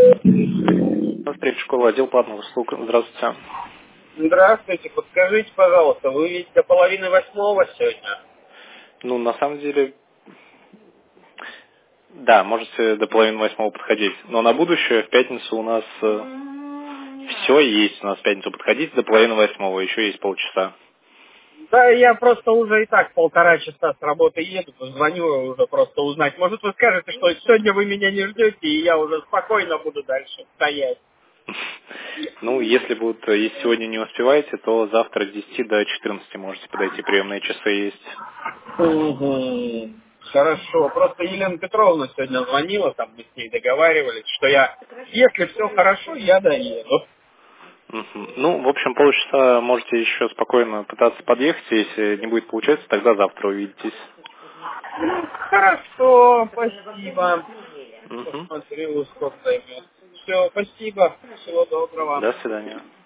Третья школа, отдел платных услуг. Здравствуйте. Здравствуйте, подскажите, пожалуйста, вы ведь до 7:30 сегодня? Ну, на самом деле, да, можете до 7:30 подходить. Но на будущее, в пятницу у нас все есть. У нас в пятницу подходить до 7:30, еще есть полчаса. Да, я просто уже и так 1,5 часа с работы еду, звоню уже просто узнать. Может, вы скажете, что сегодня вы меня не ждете, и я уже спокойно буду дальше стоять. Ну, если сегодня не успеваете, то завтра с 10 до 14 можете подойти. Приемные часы есть. Угу. Хорошо. Просто Елена Петровна сегодня звонила, там мы с ней договаривались, что если все хорошо, я доеду. Мгм. Ну, в общем, полчаса можете еще спокойно пытаться подъехать. Если не будет получаться, тогда завтра увидитесь. Хорошо, спасибо. Мгм. Посмотрю, сколько займет. Все, спасибо. Всего доброго. До свидания.